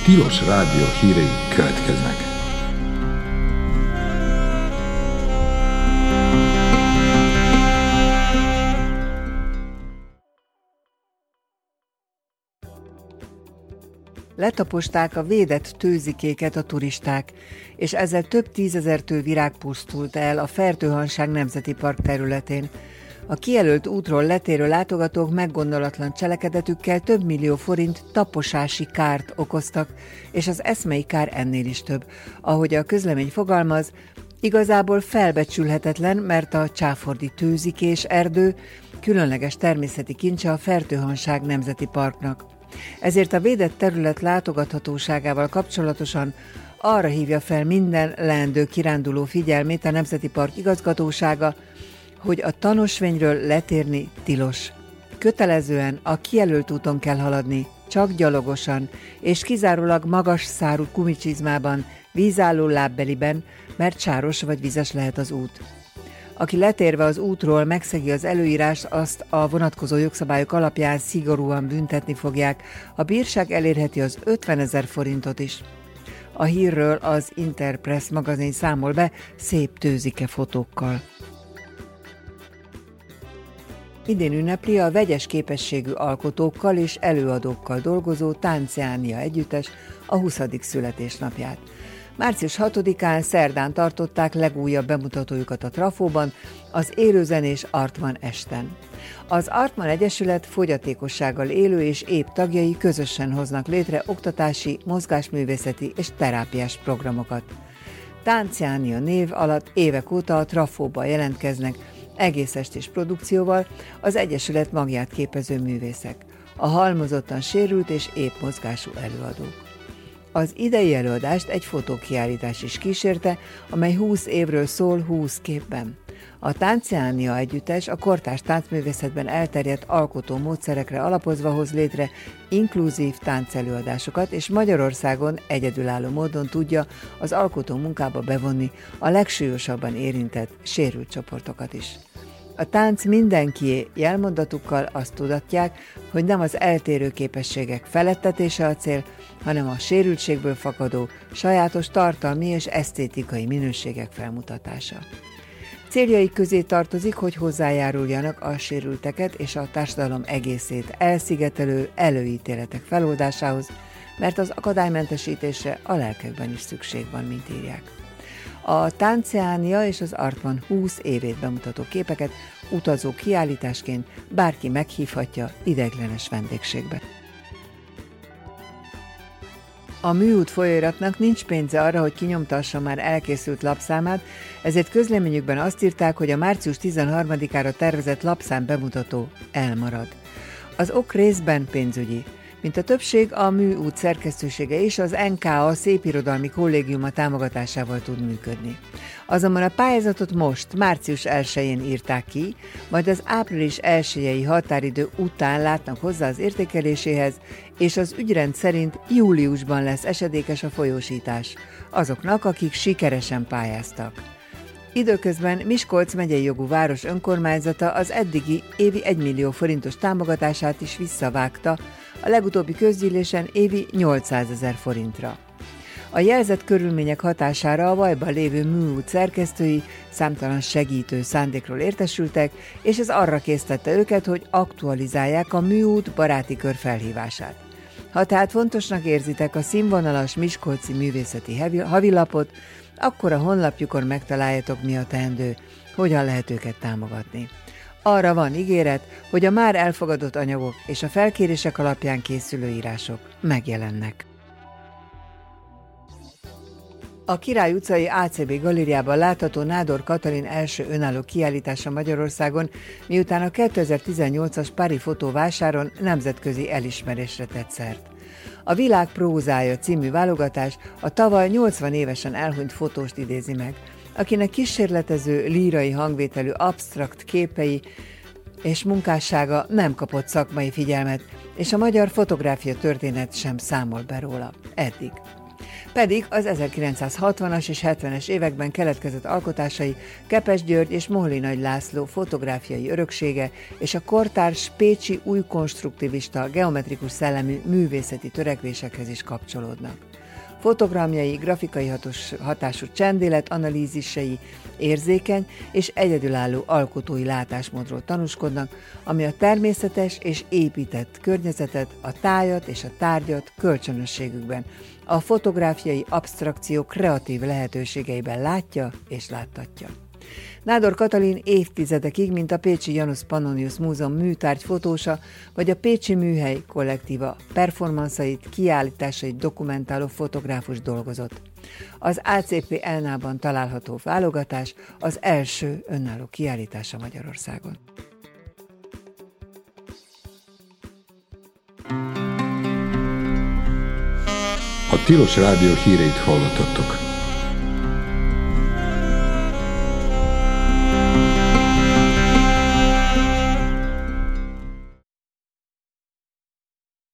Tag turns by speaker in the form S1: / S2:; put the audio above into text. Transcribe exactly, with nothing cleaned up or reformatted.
S1: Tilos Rádió hírei következnek.
S2: Letaposták a védett tőzikéket a turisták, és ezzel több tízezer tő virág pusztult el a Fertőhanság Nemzeti Park területén. A kijelölt útról letérő látogatók meggondolatlan cselekedetükkel több millió forint taposási kárt okoztak, és az eszmei kár ennél is több. Ahogy a közlemény fogalmaz, igazából felbecsülhetetlen, mert a csáfordi tőzikés erdő különleges természeti kincse a Fertőhanság Nemzeti Parknak. Ezért a védett terület látogathatóságával kapcsolatosan arra hívja fel minden leendő kiránduló figyelmét a Nemzeti Park igazgatósága, hogy a tanúsvényről letérni tilos. Kötelezően a kijelölt úton kell haladni, csak gyalogosan, és kizárólag magas szárú gumicsizmában, vízálló lábbeliben, mert sáros vagy vizes lehet az út. Aki letérve az útról megszegi az előírást, azt a vonatkozó jogszabályok alapján szigorúan büntetni fogják. A bírság elérheti az ötvenezer forintot is. A hírről az Interpress magazin számol be szép tőzike fotókkal. Idén ünnepli a vegyes képességű alkotókkal és előadókkal dolgozó Tánciánia együttes a huszadik születésnapját. március hatodikán szerdán tartották legújabb bemutatójukat a Trafóban, az élőzenés Artman esten. Az Artman Egyesület fogyatékossággal élő és épp tagjai közösen hoznak létre oktatási, mozgásművészeti és terápiás programokat. Tánciánia név alatt évek óta a Trafóban jelentkeznek egész estés produkcióval az Egyesület magját képező művészek, a halmozottan sérült és épp mozgású előadók. Az idei előadást egy fotókiállítás is kísérte, amely húsz évről szól húsz képben. A Tánciánia együttes a kortárs táncművészetben elterjedt alkotó módszerekre alapozva hoz létre inkluzív táncelőadásokat, és Magyarországon egyedülálló módon tudja az alkotó munkába bevonni a legsúlyosabban érintett, sérült csoportokat is. A tánc mindenkié jelmondatukkal azt tudatják, hogy nem az eltérő képességek felettetése a cél, hanem a sérültségből fakadó, sajátos tartalmi és esztétikai minőségek felmutatása. Céljaik közé tartozik, hogy hozzájáruljanak a sérülteket és a társadalom egészét elszigetelő előítéletek feloldásához, mert az akadálymentesítésre a lelkekben is szükség van, mint írják. A Tánciánia és az Artman húsz évét bemutató képeket utazó kiállításként bárki meghívhatja ideiglenes vendégségbe. A műút folyóiratnak nincs pénze arra, hogy kinyomtassa már elkészült lapszámát, ezért közleményükben azt írták, hogy a március tizenharmadikára tervezett lapszám bemutató elmarad. Az ok részben pénzügyi. Mint a többség, a műút szerkesztősége is az en ká á Szépirodalmi Kollégiuma támogatásával tud működni. Azonban a pályázatot most, március elsején írták ki, majd az április elsejei határidő után látnak hozzá az értékeléséhez, és az ügyrend szerint júliusban lesz esedékes a folyósítás azoknak, akik sikeresen pályáztak. Időközben Miskolc megyei jogú város önkormányzata az eddigi évi egymillió forintos támogatását is visszavágta, a legutóbbi közgyűlésen évi nyolcszázezer forintra. A jelzett körülmények hatására a bajban lévő műút szerkesztői számtalan segítő szándékról értesültek, és ez arra késztette őket, hogy aktualizálják a műút baráti kör felhívását. Ha tehát fontosnak érzitek a színvonalas miskolci művészeti havilapot, akkor a honlapjukon megtaláljátok, mi a teendő, hogyan lehet őket támogatni. Arra van ígéret, hogy a már elfogadott anyagok és a felkérések alapján készülő írások megjelennek. A Király utcai á cé bé galériában látható Nádor Katalin első önálló kiállítása Magyarországon, miután a kétezer-tizennyolcas Pári fotóvásáron nemzetközi elismerésre tett szert. A Világ prózája című válogatás a tavaly nyolcvan évesen elhunyt fotóst idézi meg, akinek kísérletező, lírai hangvételű absztrakt képei és munkássága nem kapott szakmai figyelmet, és a magyar fotográfia történet sem számol be róla eddig. pedig az ezerkilencszázhatvanas és hetvenes években keletkezett alkotásai Kepes György és Mohli Nagy László fotográfiai öröksége és a kortárs pécsi új konstruktivista geometrikus szellemű művészeti törekvésekhez is kapcsolódnak. Fotogramjai, grafikai hatos, hatású csendélet analízisei érzékeny és egyedülálló alkotói látásmódról tanúskodnak, ami a természetes és épített környezetet, a tájat és a tárgyat kölcsönösségükben, a fotográfiai absztrakció kreatív lehetőségeiben látja és láttatja. Nádor Katalin évtizedekig, mint a pécsi Janus Pannonius Múzeum műtárgyfotósa, vagy a Pécsi Műhely kollektíva performanszait, kiállításait dokumentáló fotográfus dolgozott. Az á cé pé Elnában található válogatás az első önálló kiállítása Magyarországon.
S1: A Tilos Rádió híreit hallottattok.